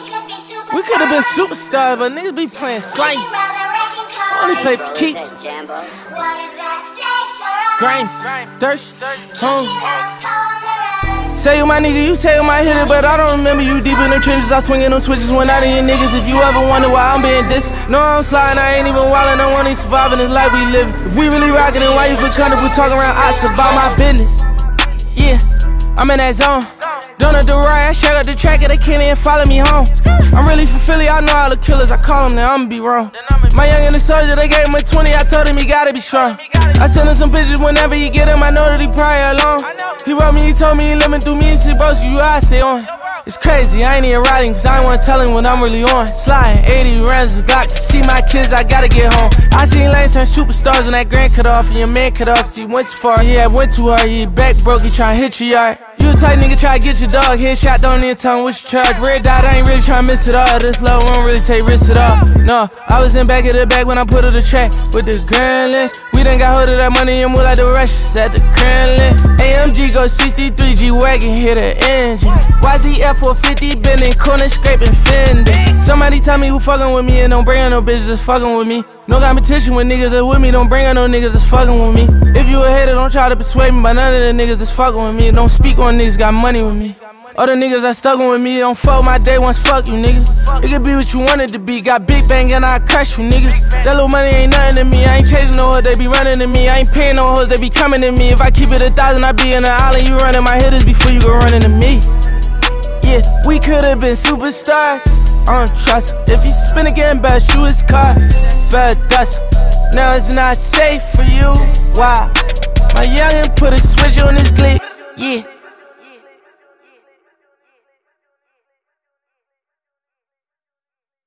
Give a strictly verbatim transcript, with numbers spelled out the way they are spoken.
We could've been superstars, but niggas be playing slime. Only play for keeps. Grind, thirst, home. Say you my nigga, you say you my hitter, but I don't remember you deep in the trenches. I swinging them switches when I didn't niggas. If you ever wonder why I'm being this, no, I'm sliding, I ain't even wildin'. I want to surviving this life we live. If we really rockin', then why you feel comfortable talking around us about my business? Yeah, I'm in that zone. Don't know the right, I shake up the track and they can't even follow me home. I'm really from Philly, I know all the killers. I call them, then I'ma be wrong. My young and the soldier, they gave him a twenty, I told him he gotta be strong. I send him some pictures whenever he get him, I know that he probably alone. He wrote me, he told me he living through me and shit, bro, so you I stay on. It's crazy, I ain't even riding, cause I ain't wanna tell him when I'm really on. Sliding eighty rounds of Glock to see my kids, I gotta get home. I seen lanes turn superstars when that grand cut off and your man cut off, cause he went too far. He had went too hard, he back broke, he tryna hit you yard. You a tight nigga, try to get your dog headshot, don't even tell him what you charge. Red dot, I ain't really tryna miss it all. This low won't really take risks at all. No, I was in back of the back when I put her the track with the grand lens. We done got hold of that money and move like the Russians at the Kremlin. A M G go sixty-three, G-Wagon hit the engine. Y Z F four fifty, bending, corner scraping, fending. Somebody tell me who fucking with me and don't bring on no bitches that's fucking with me. No competition with niggas that with me, don't bring on no niggas that's fucking with me. If you a hater, don't try to persuade me by none of the niggas that's fucking with me. Don't speak on niggas got money with me. Other niggas that stuck with me, don't fuck my day once, fuck you niggas. It could be what you want it to be, got big bang and I crush you niggas. That little money ain't nothing to me, I ain't chasing no hoes, they be running to me. I ain't paying no hoes, they be coming to me. If I keep it a thousand, I be in the island, you running my hitters before you go running to me. Yeah, we could've been superstars. I don't trust him. If you spin again, best you his car, better dust him. Now it's not safe for you. Why? My youngin' put a switch on his glick. Yeah.